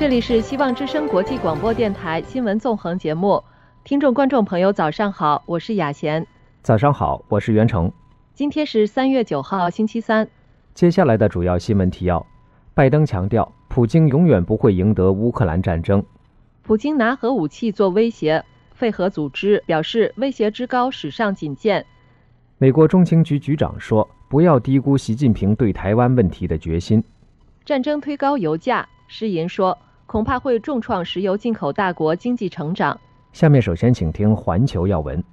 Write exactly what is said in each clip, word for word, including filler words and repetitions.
这里是希望之声国际广播电台新闻纵横节目，听众观众朋友早上好，我是雅贤。 早上好，我是袁成。 今天是三月九号星期三。 接下来的主要新闻提要：拜登强调，普京永远不会赢得乌克兰战争。 普京拿核武器做威胁，废核组织表示威胁之高史上仅见。 美国中情局局长说，不要低估习近平对台湾问题的决心。 战争推高油价，诗吟说恐怕会重创石油进口大国经济成长。 下面首先请听环球要闻。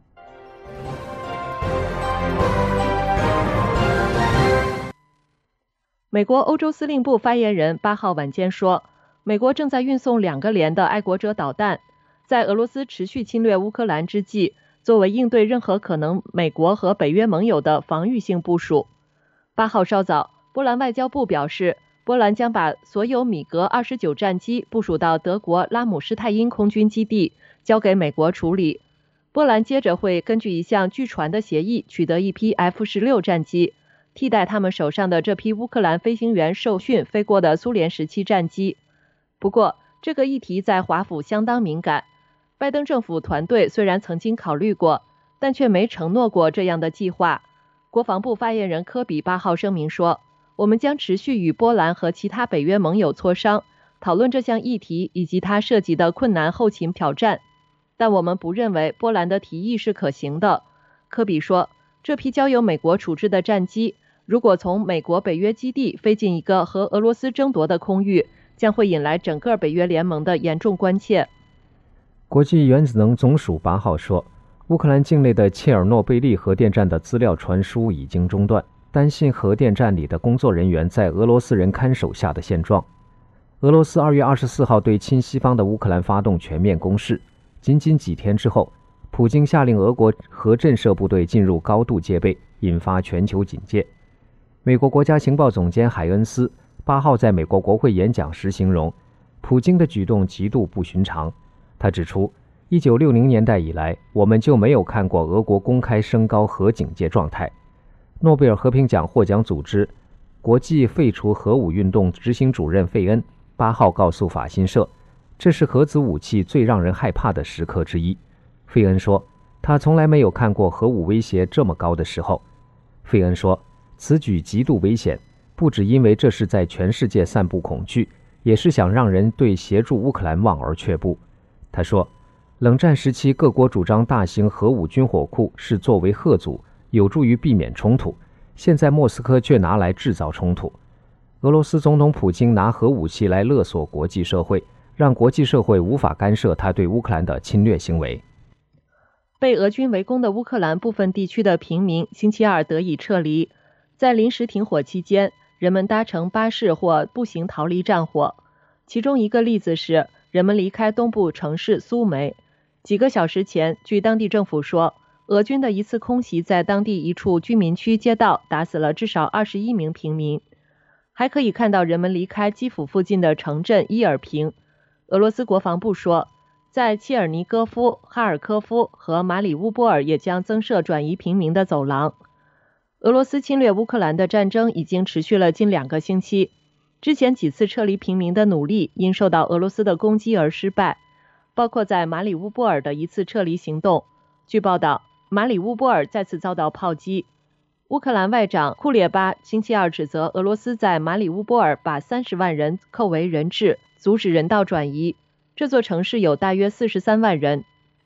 美国欧洲司令部发言人八号晚间说，美国正在运送两个连的爱国者导弹，在俄罗斯持续侵略乌克兰之际，作为应对任何可能美国和北约盟友的防御性部署。八号稍早，波兰外交部表示，波兰将把所有米格二十九战机部署到德国拉姆施泰因空军基地，交给美国处理。波兰接着会根据一项据传的协议取得一批 F 十六战机，替代他们手上的这批乌克兰飞行员受训飞过的苏联时期战机。不过，这个议题在华府相当敏感。拜登政府团队虽然曾经考虑过，但却没承诺过这样的计划。国防部发言人科比八号声明说，我们将持续与波兰和其他北约盟友磋商，讨论这项议题以及它涉及的困难后勤挑战。但我们不认为波兰的提议是可行的。科比说，这批交由美国处置的战机，如果从美国北约基地飞进一个和俄罗斯争夺的空域，将会引来整个北约联盟的严重关切。 国际原子能总署八号说，乌克兰境内的切尔诺贝利核电站的资料传输已经中断，担心核电站里的工作人员在俄罗斯人看守下的现状。俄罗斯二月二十四号对亲西方的乌克兰发动全面攻势，仅仅几天之后，普京下令俄国核震慑部队进入高度戒备，引发全球警戒。美国国家情报总监海恩斯八号在美国国会演讲时形容，普京的举动极度不寻常。他指出，一九六零年代以来，我们就没有看过俄国公开升高核警戒状态。诺贝尔和平奖获奖组织国际废除核武运动执行主任费恩八号告诉法新社，这是核子武器最让人害怕的时刻之一。费恩说，他从来没有看过核武威胁这么高的时候。费恩说，此举极度危险，不只因为这是在全世界散布恐惧，也是想让人对协助乌克兰望而却步。他说，冷战时期各国主张大型核武军火库是作为吓阻，有助于避免冲突，现在莫斯科却拿来制造冲突。俄罗斯总统普京拿核武器来勒索国际社会，让国际社会无法干涉他对乌克兰的侵略行为。 被俄军围攻的乌克兰部分地区的平民星期二得以撤离，在临时停火期间，人们搭乘巴士或步行逃离战火。其中一个例子是，人们离开东部城市苏梅。几个小时前，据当地政府说，俄军的一次空袭在当地一处居民区街道打死了至少二十一名平民。还可以看到人们离开基辅附近的城镇伊尔平。俄罗斯国防部说，在切尔尼戈夫、哈尔科夫和马里乌波尔也将增设转移平民的走廊。俄罗斯侵略乌克兰的战争已经持续了近两个星期，之前几次撤离平民的努力因受到俄罗斯的攻击而失败，包括在马里乌波尔的一次撤离行动。据报道，马里乌波尔再次遭到炮击。乌克兰外长库列巴星期二指责俄罗斯在马里乌波尔把三十万人扣为人质，阻止人道转移。这座城市有大约四十三万人。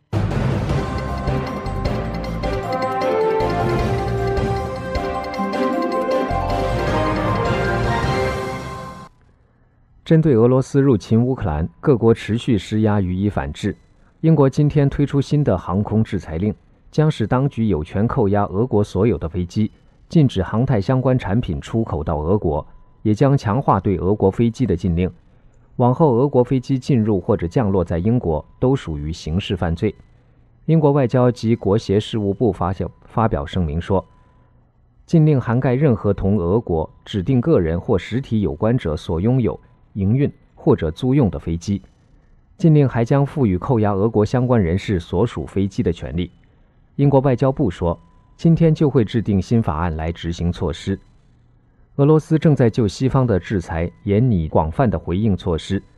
针对俄罗斯入侵乌克兰，各国持续施压予以反制。英国今天推出新的航空制裁令，将使当局有权扣押俄国所有的飞机，禁止航太相关产品出口到俄国，也将强化对俄国飞机的禁令。往后俄国飞机进入或者降落在英国都属于刑事犯罪。英国外交及国协事务部发表发表声明说，禁令涵盖任何同俄国指定个人或实体有关者所拥有、营运或者租用的飞机。禁令还将赋予扣押俄国相关人士所属飞机的权利。英国外交部说，今天就会制定新法案来执行措施。俄罗斯正在就西方的制裁研拟广泛的回应措施，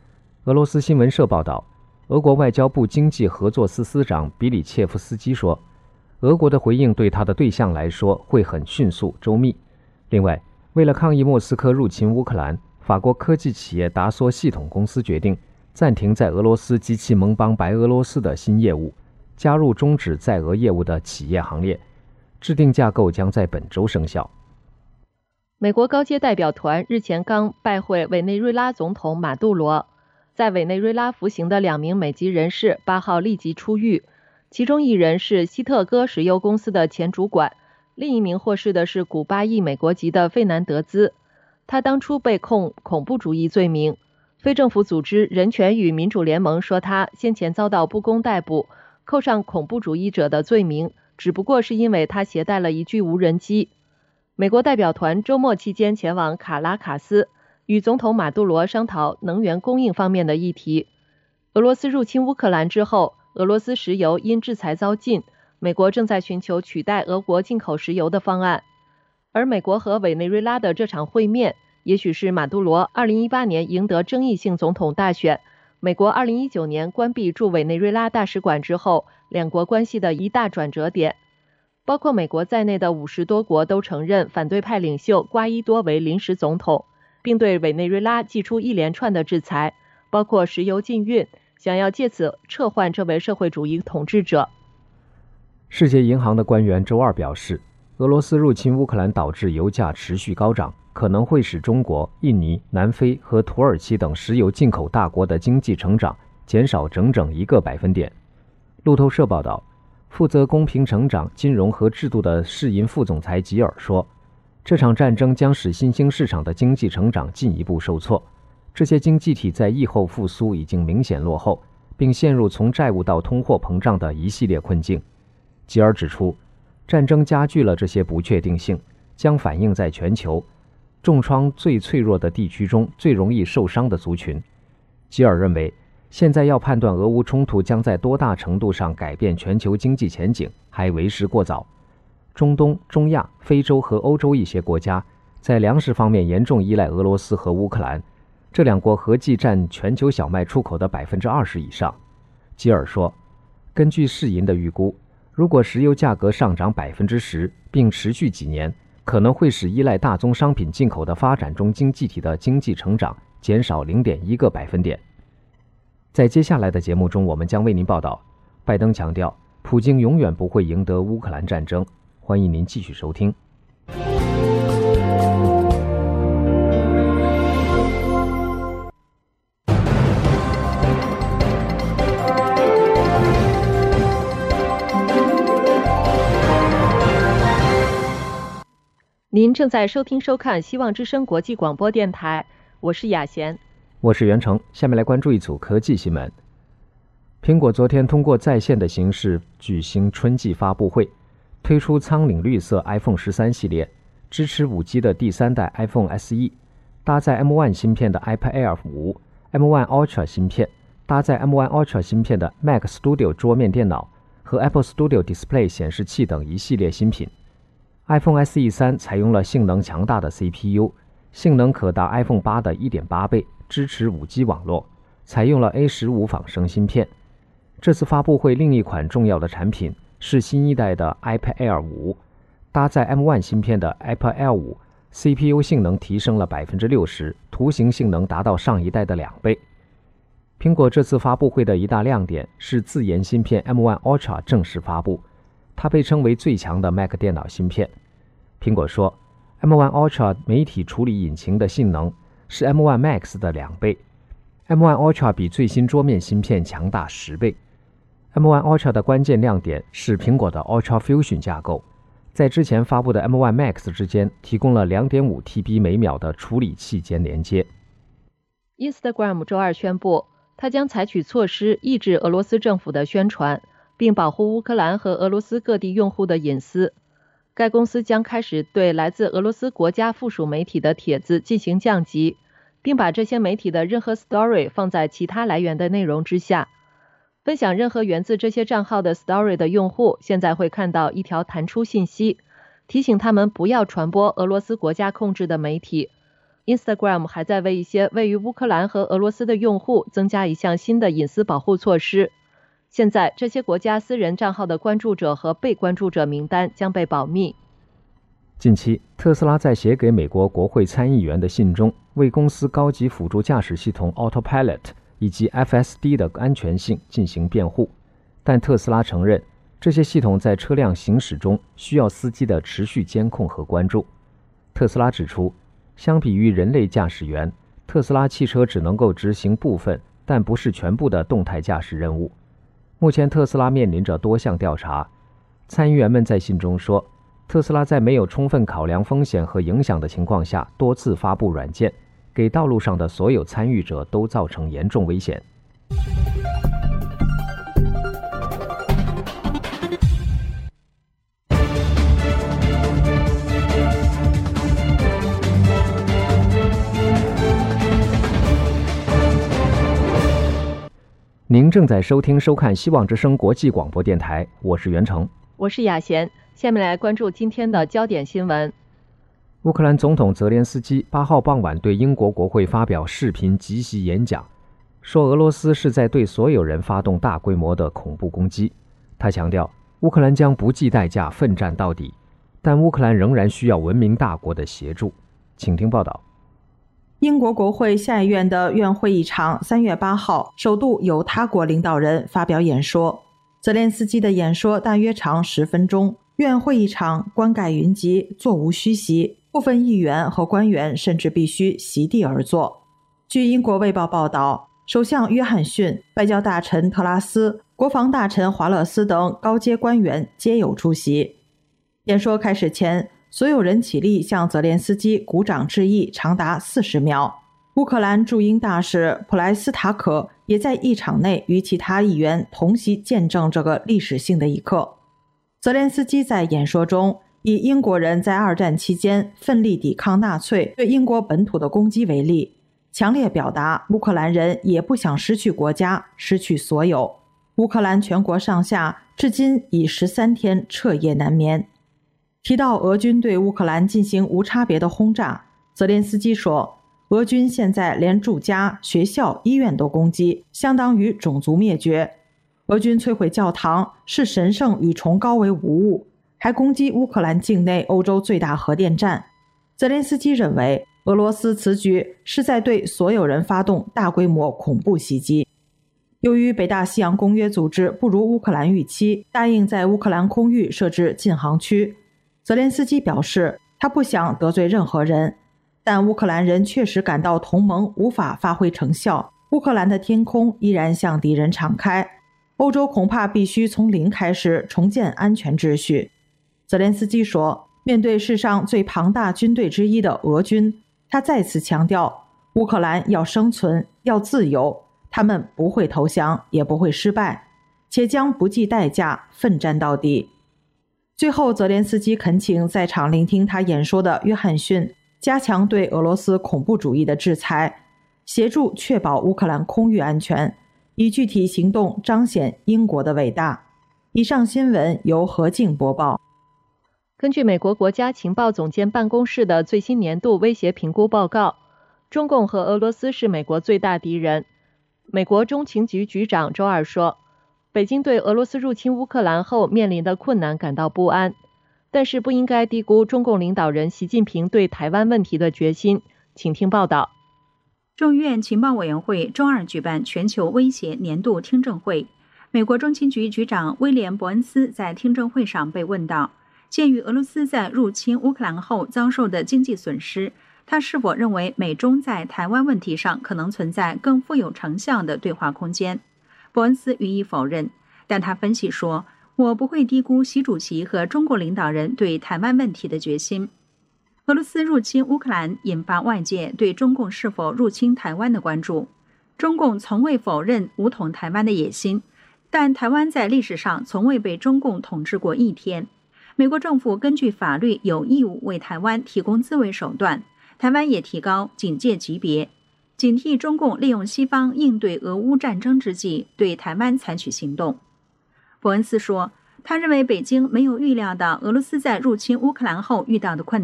俄罗斯新闻社报道，俄国外交部经济合作司司长比里切夫斯基说，俄国的回应对他的对象来说会很迅速周密。另外，为了抗议莫斯科入侵乌克兰，法国科技企业达索系统公司决定暂停在俄罗斯及其盟邦白俄罗斯的新业务，加入终止在俄业务的企业行列，制定架构将在本周生效。 美国高阶代表团日前刚拜会委内瑞拉总统马杜罗，在委内瑞拉服刑的两名美籍人士八号立即出狱，其中一人是希特哥石油公司的前主管，另一名获释的是古巴裔美国籍的费南德兹。他当初被控恐怖主义罪名，非政府组织人权与民主联盟说他先前遭到不公逮捕，扣上恐怖主义者的罪名，只不过是因为他携带了一具无人机。美国代表团周末期间前往卡拉卡斯，与总统马杜罗商讨能源供应方面的议题。俄罗斯入侵乌克兰之后，俄罗斯石油因制裁遭禁，美国正在寻求取代俄国进口石油的方案。而美国和委内瑞拉的这场会面，也许是马杜罗二零一八年赢得争议性总统大选，美国二零一九年关闭驻委内瑞拉大使馆之后，两国关系的一大转折点。包括美国在内的五十多国都承认反对派领袖瓜伊多为临时总统，并对委内瑞拉祭出一连串的制裁，包括石油禁运，想要借此撤换这位社会主义统治者。 世界银行的官员周二表示，俄罗斯入侵乌克兰导致油价持续高涨，可能会使中国、印尼、南非和土耳其等石油进口大国的经济成长减少整整一个百分点。路透社报道，负责公平成长、金融和制度的世银副总裁吉尔说，这场战争将使新兴市场的经济成长进一步受挫，这些经济体在疫后复苏已经明显落后，并陷入从债务到通货膨胀的一系列困境。吉尔指出，战争加剧了这些不确定性，将反映在全球重创最脆弱的地区中最容易受伤的族群。吉尔认为，现在要判断俄乌冲突将在多大程度上改变全球经济前景还为时过早。中东、中亚、非洲和欧洲一些国家在粮食方面严重依赖俄罗斯和乌克兰，这两国合计占全球小麦出口的 百分之二十 以上。吉尔说，根据世银的预估，如果石油价格上涨 百分之十 并持续几年，可能会使依赖大宗商品进口的发展中经济体的经济成长减少 零点一 个百分点。在接下来的节目中，我们将为您报道，拜登强调，普京永远不会赢得乌克兰战争。欢迎您继续收听。 您正在收听收看希望之声国际广播电台，我是雅贤， 我是袁成。下面来关注一组科技新闻。苹果昨天通过在线的形式举行春季发布会，推出苍岭绿色 iPhone 十三 系列，支持 五 G 的第三代 iPhone S E， 搭载 M 一 芯片的 iPad Air 五， M 一 Ultra 芯片，搭载 M 一 Ultra 芯片的 Mac Studio 桌面电脑和 Apple Studio Display 显示器等一系列新品。iPhone S E 三采用了性能强大的 C P U， 性能可达 iPhone 八的 一点八 倍，支持 五 G 网络，采用了 A 十五 仿生芯片。这次发布会另一款重要的产品是新一代的 iPad Air 五，搭载 M 一 芯片的 iPad Air 五 C P U 性能提升了 百分之六十， 图形性能达到上一代的两倍。苹果这次发布会的一大亮点是自研芯片 M 一 Ultra 正式发布，它被称为最强的 Mac 电脑芯片。苹果说 M 一 Ultra 媒体处理引擎的性能是 M 一 Max 的两倍， M 一 Ultra 比最新桌面芯片强大十倍。 M 一 Ultra 的关键亮点是苹果的 Ultra Fusion 架构，在之前发布的 M 一 Max 之间提供了 两点五 T B 每秒的处理器间连接。 Instagram 周二宣布，它将采取措施抑制俄罗斯政府的宣传，并保护乌克兰和俄罗斯各地用户的隐私。该公司将开始对来自俄罗斯国家附属媒体的帖子进行降级，并把这些媒体的任何 story 放在其他来源的内容之下。分享任何源自这些账号的 story 的用户现在会看到一条弹出信息，提醒他们不要传播俄罗斯国家控制的媒体。 Instagram 还在为一些位于乌克兰和俄罗斯的用户增加一项新的隐私保护措施。现在，这些国家私人账号的关注者和被关注者名单将被保密。 近期，特斯拉在写给美国国会参议员的信中，为公司高级辅助驾驶系统 Autopilot 以及 F S D 的安全性进行辩护，但特斯拉承认，这些系统在车辆行驶中需要司机的持续监控和关注。特斯拉指出，相比于人类驾驶员，特斯拉汽车只能够执行部分，但不是全部的动态驾驶任务。目前，特斯拉面临着多项调查。参议员们在信中说，特斯拉在没有充分考量风险和影响的情况下，多次发布软件，给道路上的所有参与者都造成严重危险。您正在收听收看希望之声国际广播电台，我是袁成， 我是雅贤。下面来关注今天的焦点新闻。 乌克兰总统泽连斯基八号傍晚对英国国会发表视频即席演讲，说俄罗斯是在对所有人发动大规模的恐怖攻击。他强调，乌克兰将不计代价奋战到底，但乌克兰仍然需要文明大国的协助。请听报道。 英国国会下议院的院会议场三月八号首度由他国领导人发表演说。泽连斯基的演说大约长十分钟，院会议场冠盖云集，座无虚席，部分议员和官员甚至必须席地而坐。据英国卫报报道，首相约翰逊、外交大臣特拉斯、国防大臣华勒斯等高阶官员皆有出席。演说开始前，所有人起立向泽连斯基鼓掌致意，长达四十秒。乌克兰驻英大使普莱斯塔可也在议场内与其他议员同席见证这个历史性的一刻。泽连斯基在演说中以英国人在二战期间奋力抵抗纳粹对英国本土的攻击为例，强烈表达乌克兰人也不想失去国家，失去所有。乌克兰全国上下至今已十三天彻夜难眠。提到俄军对乌克兰进行无差别的轰炸，泽连斯基说，俄军现在连住家、学校、医院都攻击，相当于种族灭绝。俄军摧毁教堂，视神圣与崇高为无物，还攻击乌克兰境内欧洲最大核电站。泽连斯基认为，俄罗斯此举是在对所有人发动大规模恐怖袭击。由于北大西洋公约组织不如乌克兰预期，答应在乌克兰空域设置禁航区，泽连斯基表示，他不想得罪任何人，但乌克兰人确实感到同盟无法发挥成效，乌克兰的天空依然向敌人敞开，欧洲恐怕必须从零开始重建安全秩序。泽连斯基说，面对世上最庞大军队之一的俄军，他再次强调，乌克兰要生存，要自由，他们不会投降，也不会失败，且将不计代价奋战到底。最后，泽连斯基恳请在场聆听他演说的约翰逊加强对俄罗斯恐怖主义的制裁，协助确保乌克兰空域安全，以具体行动彰显英国的伟大。以上新闻由何静播报。 根据美国国家情报总监办公室的最新年度威胁评估报告，中共和俄罗斯是美国最大敌人。美国中情局局长周二说，北京对俄罗斯入侵乌克兰后面临的困难感到不安，但是不应该低估中共领导人习近平对台湾问题的决心。请听报道。 众议院情报委员会周二举办全球威胁年度听证会，美国中情局局长威廉·伯恩斯在听证会上被问到，鉴于俄罗斯在入侵乌克兰后遭受的经济损失，他是否认为美中在台湾问题上可能存在更富有成效的对话空间？伯恩斯予以否认，但他分析说，我不会低估习主席和中国领导人对台湾问题的决心。俄罗斯入侵乌克兰引发外界对中共是否入侵台湾的关注。中共从未否认武统台湾的野心，但台湾在历史上从未被中共统治过一天。美国政府根据法律有义务为台湾提供自卫手段，台湾也提高警戒级别，警惕中共利用西方应对俄乌战争之际对台湾采取行动。伯恩斯说，他认为北京没有预料到俄罗斯在入侵乌克兰后遇到的困难，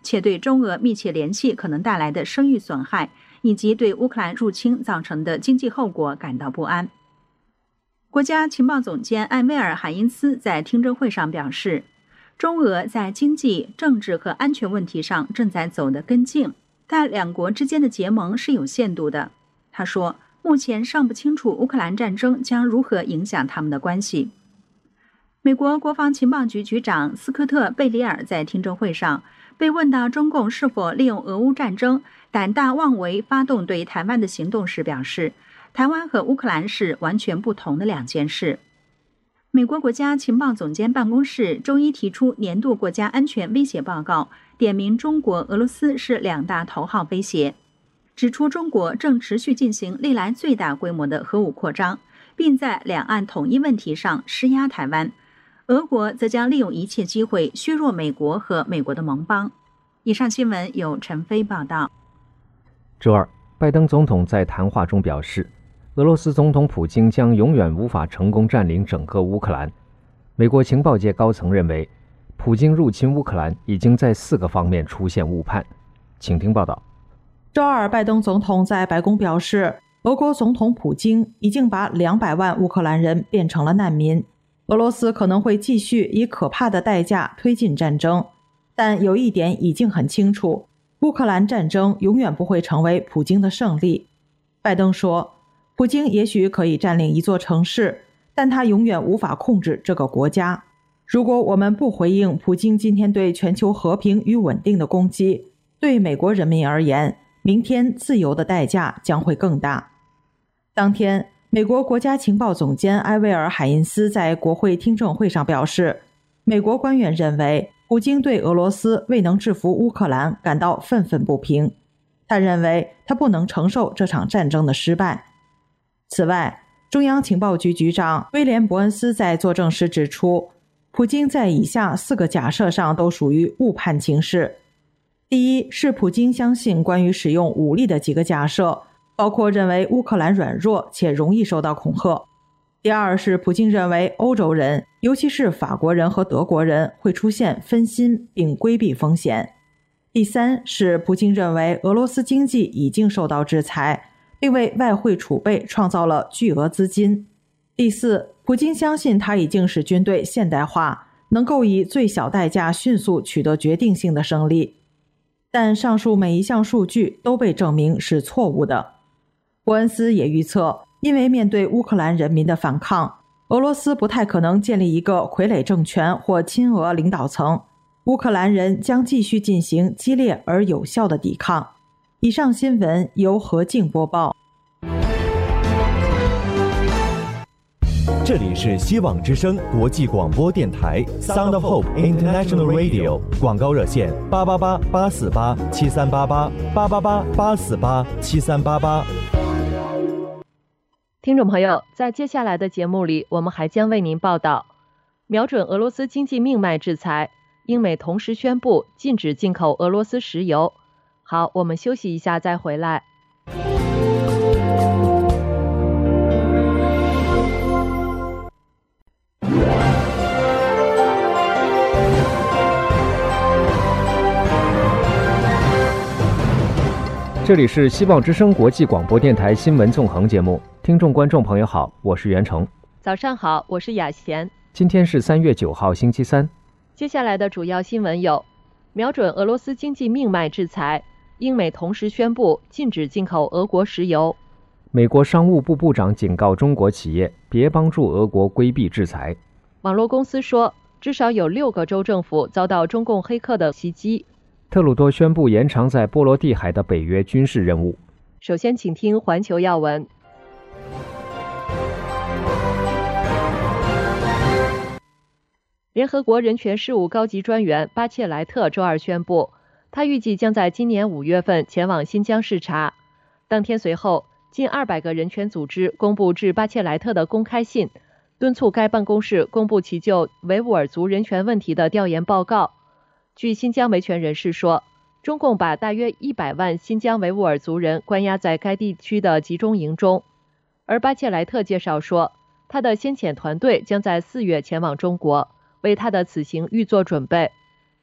且对中俄密切联系可能带来的声誉损害，以及对乌克兰入侵造成的经济后果感到不安。国家情报总监艾薇尔·海因斯在听证会上表示，中俄在经济、政治和安全问题上正在走得更近，但两国之间的结盟是有限度的。他说，目前尚不清楚乌克兰战争将如何影响他们的关系。美国国防情报局局长斯科特·贝里尔在听证会上被问到中共是否利用俄乌战争胆大妄为发动对台湾的行动时表示，台湾和乌克兰是完全不同的两件事。美国国家情报总监办公室周一提出年度国家安全威胁报告，点名中国、俄罗斯是两大头号威胁，指出中国正持续进行历来最大规模的核武扩张，并在两岸统一问题上施压台湾。俄国则将利用一切机会削弱美国和美国的盟邦。以上新闻由陈飞报道。 周二，拜登总统在谈话中表示，俄罗斯总统普京将永远无法成功占领整个乌克兰。美国情报界高层认为，普京入侵乌克兰已经在四个方面出现误判。请听报道。 周二，拜登总统在白宫表示，俄国总统普京已经把两百万乌克兰人变成了难民。俄罗斯可能会继续以可怕的代价推进战争，但有一点已经很清楚，乌克兰战争永远不会成为普京的胜利。拜登说，普京也许可以占领一座城市，但他永远无法控制这个国家。如果我们不回应普京今天对全球和平与稳定的攻击，对美国人民而言，明天自由的代价将会更大。当天，美国国家情报总监埃维尔·海因斯在国会听证会上表示，美国官员认为普京对俄罗斯未能制服乌克兰感到愤愤不平。他认为他不能承受这场战争的失败。此外，中央情报局局长威廉·伯恩斯在作证时指出，普京在以下四个假设上都属于误判情势。第一是普京相信关于使用武力的几个假设，包括认为乌克兰软弱且容易受到恐吓。第二是普京认为欧洲人，尤其是法国人和德国人会出现分心并规避风险。第三是普京认为俄罗斯经济已经受到制裁，并为外汇储备创造了巨额资金。第四，普京相信他已经使军队现代化，能够以最小代价迅速取得决定性的胜利。但上述每一项数据都被证明是错误的。伯恩斯也预测，因为面对乌克兰人民的反抗，俄罗斯不太可能建立一个傀儡政权或亲俄领导层，乌克兰人将继续进行激烈而有效的抵抗。以上新闻由何静播报。 这里是希望之声国际广播电台 Sound of Hope International Radio， 广告热线八八八八四八七三八八八八八八四八七三八八。 听众朋友，在接下来的节目里，我们还将为您报道，瞄准俄罗斯经济命脉制裁，英美同时宣布禁止进口俄罗斯石油。好，我们休息一下再回来。 这里是希望之声国际广播电台新闻纵横节目，听众观众朋友好，我是袁成。 早上好，我是雅贤。 今天是三月九号星期三。 接下来的主要新闻有：瞄准俄罗斯经济命脉制裁，英美同时宣布禁止进口俄国石油； 美国商务部部长警告中国企业别帮助俄国规避制裁； 网络公司说，至少有六个州政府遭到中共黑客的袭击； 特鲁多宣布延长在波罗的海的北约军事任务。 首先请听环球要闻。联合国人权事务高级专员巴切莱特周二宣布，他预计将在今年五月份前往新疆视察。当天随后，近二百个人权组织公布致巴切莱特的公开信，敦促该办公室公布其就维吾尔族人权问题的调研报告。据新疆维权人士说，中共把大约一百万新疆维吾尔族人关押在该地区的集中营中。而巴切莱特介绍说，他的先遣团队将在四月前往中国，为他的此行预做准备。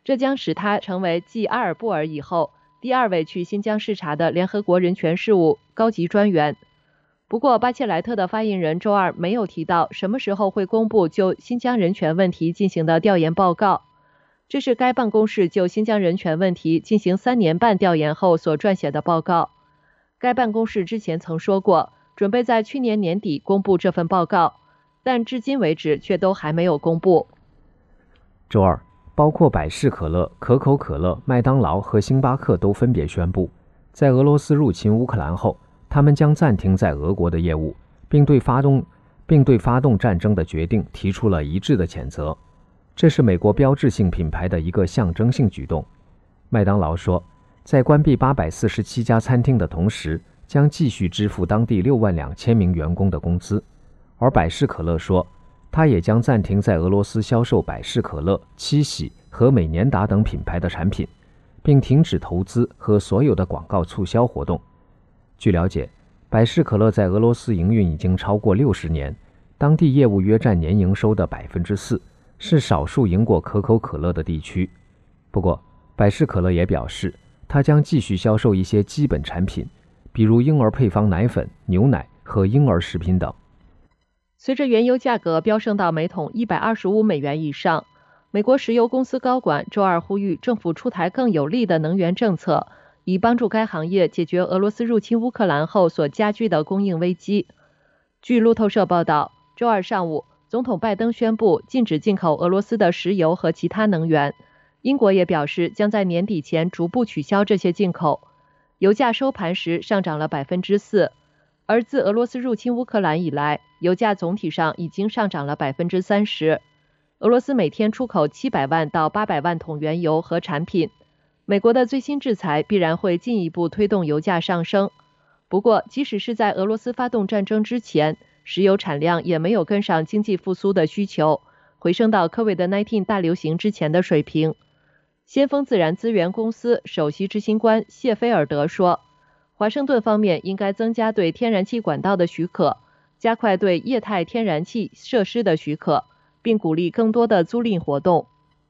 这将使他成为继阿尔布尔以后第二位去新疆视察的联合国人权事务高级专员。不过，巴切莱特的发言人周二没有提到什么时候会公布就新疆人权问题进行的调研报告。这是该办公室就新疆人权问题进行三年半调研后所撰写的报告。该办公室之前曾说过，准备在去年年底公布这份报告，但至今为止却都还没有公布。 周二，包括百事可乐、可口可乐、麦当劳和星巴克都分别宣布，在俄罗斯入侵乌克兰后，他们将暂停在俄国的业务，并对发动并对发动战争的决定提出了一致的谴责。这是美国标志性品牌的一个象征性举动。麦当劳说，在关闭八百四十七家餐厅的同时，将继续支付当地六万两千名员工的工资。而百事可乐说，它也将暂停在俄罗斯销售百事可乐、七喜和美年达等品牌的产品，并停止投资和所有的广告促销活动。据了解，百事可乐在俄罗斯营运已经超过六十年，当地业务约占年营收的百分之四，是少数赢过可口可乐的地区。不过，百事可乐也表示，它将继续销售一些基本产品，比如婴儿配方奶粉、牛奶和婴儿食品等。 随着原油价格飙升到每桶一百二十五美元以上，美国石油公司高管周二呼吁政府出台更有力的能源政策，以帮助该行业解决俄罗斯入侵乌克兰后所加剧的供应危机。据路透社报道，周二上午，总统拜登宣布禁止进口俄罗斯的石油和其他能源。英国也表示将在年底前逐步取消这些进口。油价收盘时上涨了百分之四，而自俄罗斯入侵乌克兰以来，油价总体上已经上涨了百分之三十。俄罗斯每天出口七百万到八百万桶原油和产品。美国的最新制裁必然会进一步推动油价上升。不过，即使是在俄罗斯发动战争之前，石油产量也没有跟上经济复苏的需求，回升到 COVID 十九 大流行之前的水平。先锋自然资源公司首席执行官谢菲尔德说，华盛顿方面应该增加对天然气管道的许可，加快对液态天然气设施的许可，并鼓励更多的租赁活动。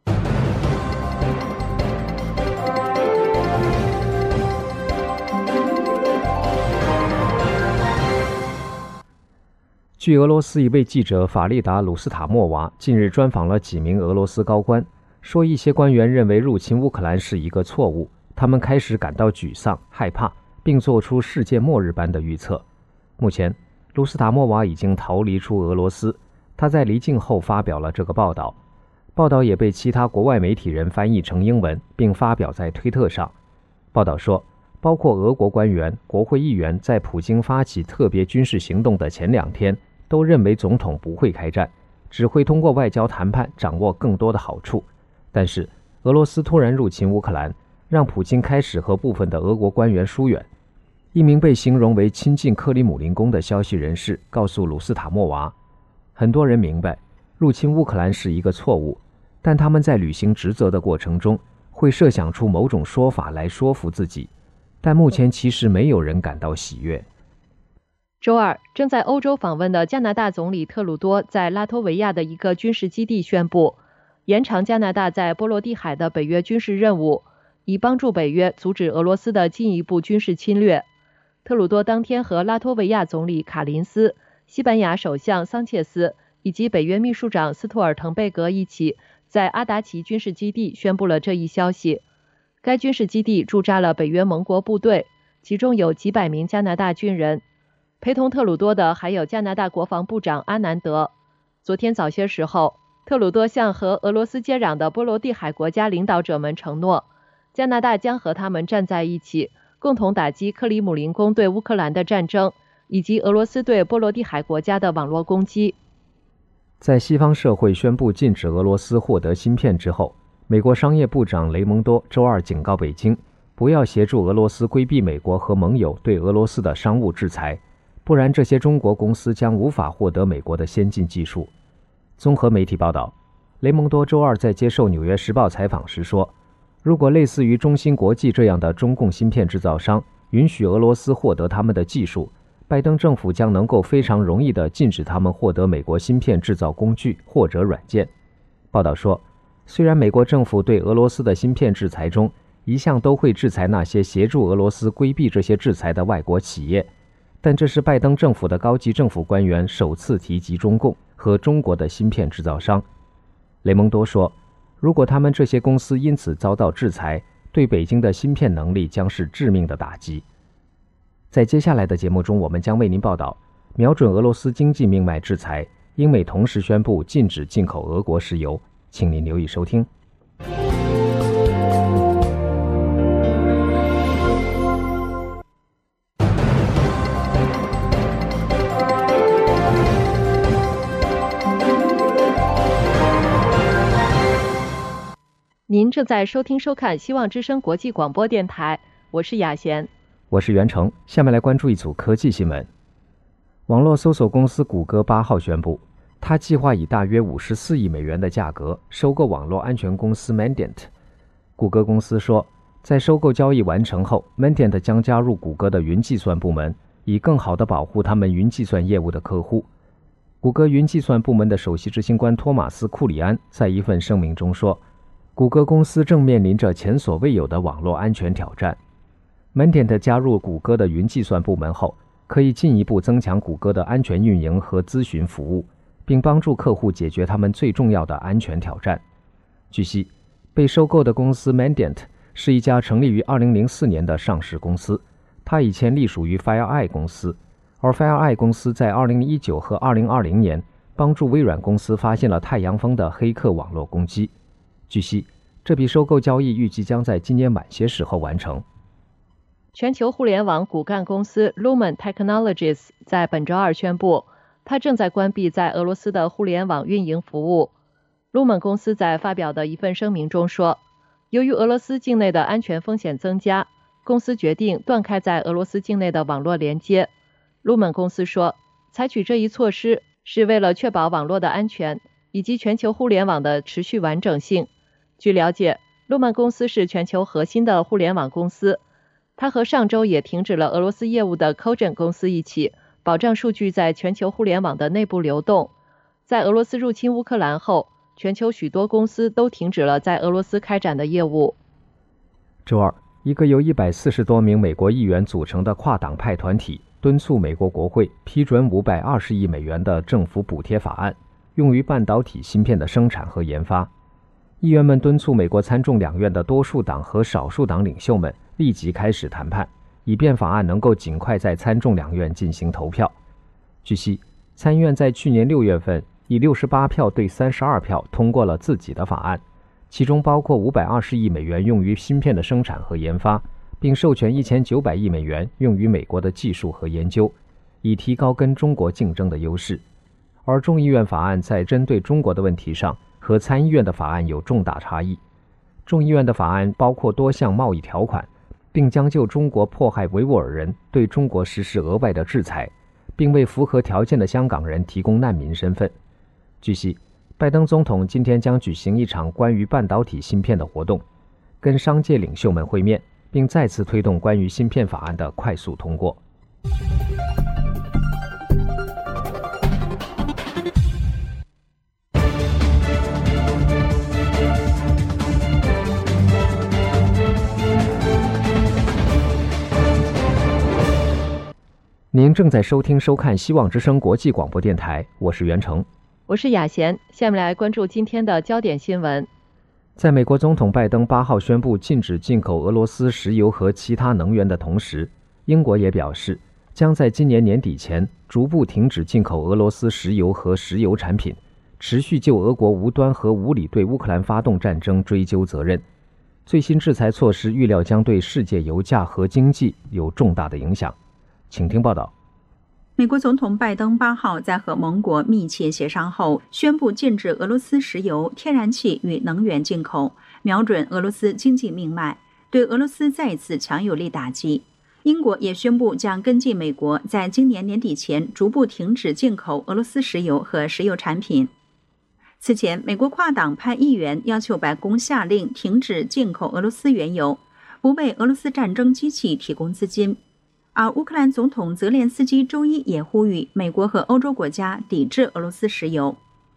据俄罗斯一位记者法利达·鲁斯塔莫娃近日专访了几名俄罗斯高官，说一些官员认为入侵乌克兰是一个错误，他们开始感到沮丧、害怕，并做出世界末日般的预测。目前，鲁斯塔莫娃已经逃离出俄罗斯，他在离境后发表了这个报道。报道也被其他国外媒体人翻译成英文，并发表在推特上。报道说，包括俄国官员、国会议员在普京发起特别军事行动的前两天，都认为总统不会开战，只会通过外交谈判掌握更多的好处。但是，俄罗斯突然入侵乌克兰，让普京开始和部分的俄国官员疏远。一名被形容为亲近克里姆林宫的消息人士告诉鲁斯塔莫娃，很多人明白入侵乌克兰是一个错误，但他们在履行职责的过程中会设想出某种说法来说服自己，但目前其实没有人感到喜悦。 周二，正在欧洲访问的加拿大总理特鲁多在拉脱维亚的一个军事基地宣布，延长加拿大在波罗的海的北约军事任务，以帮助北约阻止俄罗斯的进一步军事侵略。特鲁多当天和拉脱维亚总理卡林斯、西班牙首相桑切斯以及北约秘书长斯托尔滕贝格一起在阿达奇军事基地宣布了这一消息。该军事基地驻扎了北约盟国部队，其中有几百名加拿大军人。陪同特鲁多的还有加拿大国防部长阿南德。昨天早些时候，特鲁多向和俄罗斯接壤的波罗的海国家领导者们承诺，加拿大将和他们站在一起，共同打击克里姆林宫对乌克兰的战争，以及俄罗斯对波罗的海国家的网络攻击。 在西方社会宣布禁止俄罗斯获得芯片之后，美国商业部长雷蒙多周二警告北京，不要协助俄罗斯规避美国和盟友对俄罗斯的商务制裁，不然这些中国公司将无法获得美国的先进技术。综合媒体报道，雷蒙多周二在接受《纽约时报》采访时说，如果类似于中芯国际这样的中共芯片制造商允许俄罗斯获得他们的技术，拜登政府将能够非常容易地禁止他们获得美国芯片制造工具或者软件。报道说， 虽然美国政府对俄罗斯的芯片制裁中一向都会制裁那些协助俄罗斯规避这些制裁的外国企业，但这是拜登政府的高级政府官员首次提及中共和中国的芯片制造商。雷蒙多说，如果他们这些公司因此遭到制裁，对北京的芯片能力将是致命的打击。在接下来的节目中，我们将为您报道瞄准俄罗斯经济命脉制裁，英美同时宣布禁止进口俄国石油，请您留意收听。 您正在收听收看希望之声国际广播电台，我是雅贤， 我是袁成。下面来关注一组科技新闻。网络搜索公司谷歌八号宣布，它计划以大约五十四亿美元的价格收购网络安全公司 Mandiant。谷歌公司说，在收购交易完成后 ，Mandiant 将加入谷歌的云计算部门，以更好地保护他们云计算业务的客户。谷歌云计算部门的首席执行官托马斯·库里安在一份声明中说，谷歌公司正面临着前所未有的网络安全挑战。Mandiant 加入谷歌的云计算部门后，可以进一步增强谷歌的安全运营和咨询服务，并帮助客户解决他们最重要的安全挑战。据悉，被收购的公司 Mandiant 是一家成立于二零零四年的上市公司，它以前隶属于 FireEye 公司，而 FireEye 公司在二零一九和二零二零年帮助微软公司发现了太阳风的黑客网络攻击。据悉，这笔收购交易预计将在今年晚些时候完成。 全球互联网骨干公司 Lumen Technologies 在本周二宣布，它正在关闭在俄罗斯的互联网运营服务。Lumen 公司在发表的一份声明中说，由于俄罗斯境内的安全风险增加，公司决定断开在俄罗斯境内的网络连接。Lumen 公司说，采取这一措施是为了确保网络的安全以及全球互联网的持续完整性。据了解，路曼公司是全球核心的互联网公司，它和上周也停止了俄罗斯业务的 Cogent 公司一起，保障数据在全球互联网的内部流动。在俄罗斯入侵乌克兰后，全球许多公司都停止了在俄罗斯开展的业务。 周二，一个由一百四十多名美国议员组成的跨党派团体敦促美国国会批准五百二十亿美元的政府补贴法案，用于半导体芯片的生产和研发。议员们敦促美国参众两院的多数党和少数党领袖们立即开始谈判，以便法案能够尽快在参众两院进行投票。据悉，参议院在去年六月份以六十八票对三十二票通过了自己的法案，其中包括五百二十亿美元用于芯片的生产和研发，并授权一千九百亿美元用于美国的技术和研究，以提高跟中国竞争的优势。而众议院法案在针对中国的问题上和参议院的法案有重大差异。众议院的法案包括多项贸易条款，并将就中国迫害维吾尔人对中国实施额外的制裁，并为符合条件的香港人提供难民身份。据悉，拜登总统今天将举行一场关于半导体芯片的活动，跟商界领袖们会面，并再次推动关于芯片法案的快速通过。您正在收听收看希望之声国际广播电台，我是袁成， 我是雅贤。下面来关注今天的焦点新闻。 在美国总统拜登八号宣布禁止进口俄罗斯石油和其他能源的同时，英国也表示将在今年年底前逐步停止进口俄罗斯石油和石油产品，持续就俄国无端和无理对乌克兰发动战争追究责任。最新制裁措施预料将对世界油价和经济有重大的影响。请听报道。 美国总统拜登八号在和盟国密切协商后，宣布禁止俄罗斯石油、天然气与能源进口，瞄准俄罗斯经济命脉，对俄罗斯再次强有力打击。英国也宣布将跟进美国，在今年年底前逐步停止进口俄罗斯石油和石油产品。此前，美国跨党派议员要求白宫下令停止进口俄罗斯原油，不为俄罗斯战争机器提供资金。而乌克兰总统泽连斯基周一也呼吁美国和欧洲国家抵制俄罗斯石油。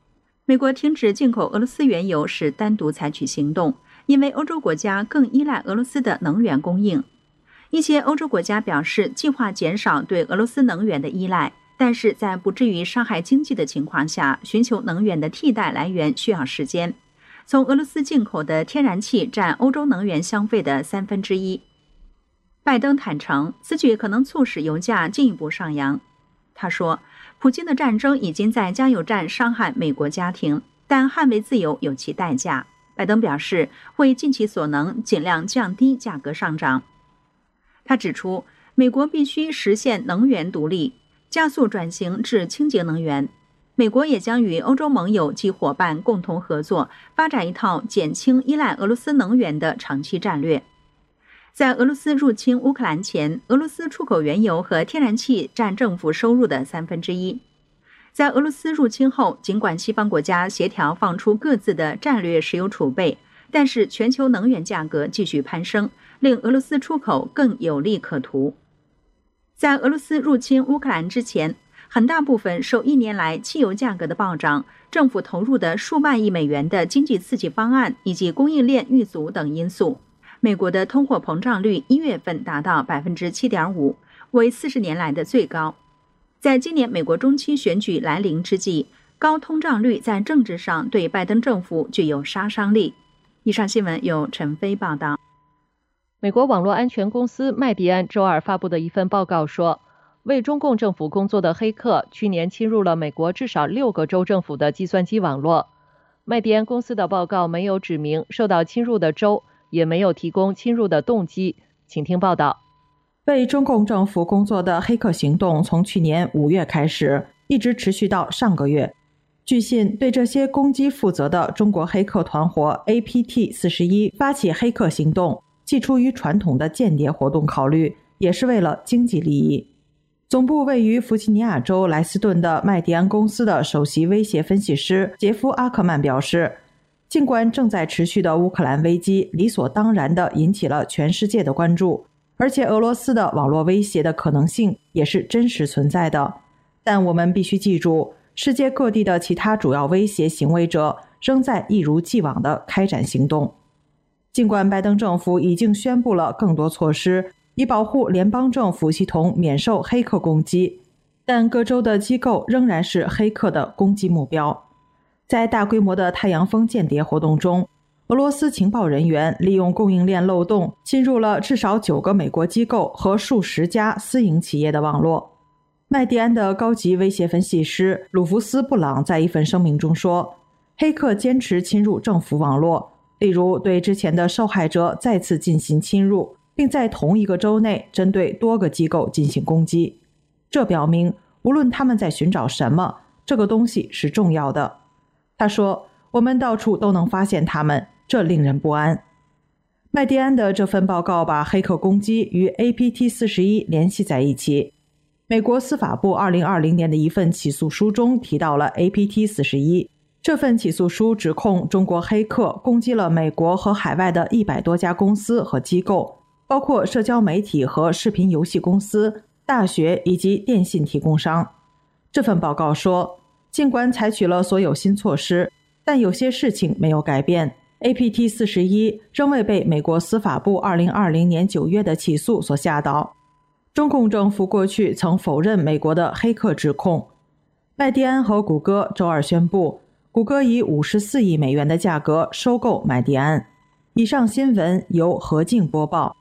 美国停止进口俄罗斯原油是单独采取行动，因为欧洲国家更依赖俄罗斯的能源供应。一些欧洲国家表示计划减少对俄罗斯能源的依赖，但是在不至于伤害经济的情况下，寻求能源的替代来源需要时间。从俄罗斯进口的天然气占欧洲能源消费的三分之一。拜登坦诚，此举可能促使油价进一步上扬。他说，普京的战争已经在加油站伤害美国家庭，但捍卫自由有其代价。拜登表示会尽其所能，尽量降低价格上涨。他指出，美国必须实现能源独立，加速转型至清洁能源。美国也将与欧洲盟友及伙伴共同合作，发展一套减轻依赖俄罗斯能源的长期战略。在俄罗斯入侵乌克兰前，俄罗斯出口原油和天然气占政府收入的三分之一。在俄罗斯入侵后，尽管西方国家协调放出各自的战略石油储备，但是全球能源价格继续攀升，令俄罗斯出口更有利可图。在俄罗斯入侵乌克兰之前，很大部分受一年来汽油价格的暴涨、政府投入的数万亿美元的经济刺激方案以及供应链遇阻等因素，美国的通货膨胀率一月份达到 百分之七点五， 为四十年来的最高。在今年美国中期选举来临之际，高通胀率在政治上对拜登政府具有杀伤力。以上新闻由陈飞报道。 美国网络安全公司麦迪安周二发布的一份报告说，为中共政府工作的黑客去年侵入了美国至少六个州政府的计算机网络。麦迪安公司的报告没有指明受到侵入的州，也没有提供侵入的动机。请听报道。 为中共政府工作的黑客行动从去年五月开始，一直持续到上个月。据信，对这些攻击负责的中国黑客团伙 A P T 四十一 发起黑客行动，既出于传统的间谍活动考虑，也是为了经济利益。总部位于弗吉尼亚州莱斯顿的麦迪安公司的首席威胁分析师杰夫·阿克曼表示，尽管正在持续的乌克兰危机理所当然地引起了全世界的关注，而且俄罗斯的网络威胁的可能性也是真实存在的，但我们必须记住，世界各地的其他主要威胁行为者仍在一如既往地开展行动。尽管拜登政府已经宣布了更多措施以保护联邦政府系统免受黑客攻击，但各州的机构仍然是黑客的攻击目标。在大规模的太阳风间谍活动中，俄罗斯情报人员利用供应链漏洞侵入了至少九个美国机构和数十家私营企业的网络。麦迪安的高级威胁分析师鲁弗斯·布朗在一份声明中说，黑客坚持侵入政府网络，例如对之前的受害者再次进行侵入，并在同一个州内针对多个机构进行攻击。这表明，无论他们在寻找什么，这个东西是重要的。他说，我们到处都能发现他们，这令人不安。麦迪安的这份报告把黑客攻击与 A P T 四十一 联系在一起。美国司法部二零二零年的一份起诉书中提到了 A P T 四十一，这份起诉书指控中国黑客攻击了美国和海外的一百多家公司和机构，包括社交媒体和视频游戏公司、大学以及电信提供商。这份报告说，尽管采取了所有新措施，但有些事情没有改变。A P T 四十一 仍未被美国司法部二零二零年九月的起诉所吓倒。中共政府过去曾否认美国的黑客指控。麦迪安和谷歌周二宣布，谷歌以五十四亿美元的价格收购麦迪安。以上新闻由何静播报。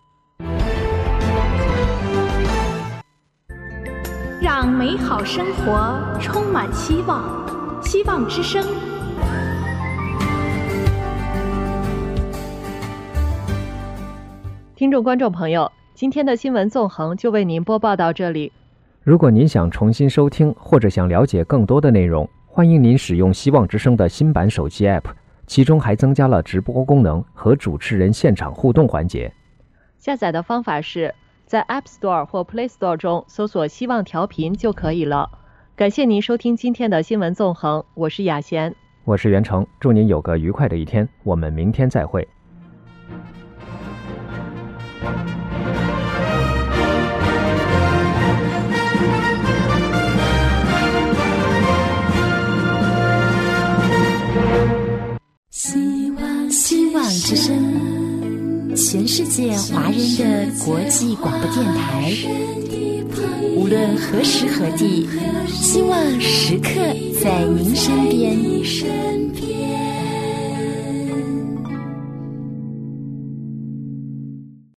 让美好生活充满希望，希望之声。 听众观众朋友，今天的新闻纵横就为您播报到这里。 如果您想重新收听或者想了解更多的内容，欢迎您使用希望之声的新版手机 App， 其中还增加了直播功能和主持人现场互动环节。 下载的方法是在 App Store 或 Play Store 中搜索希望调频就可以了。感谢您收听今天的新闻纵横，我是雅贤， 我是袁成，祝您有个愉快的一天，我们明天再会。 之声，全世界华人的国际广播电台。无论何时何地，希望时刻在您身边。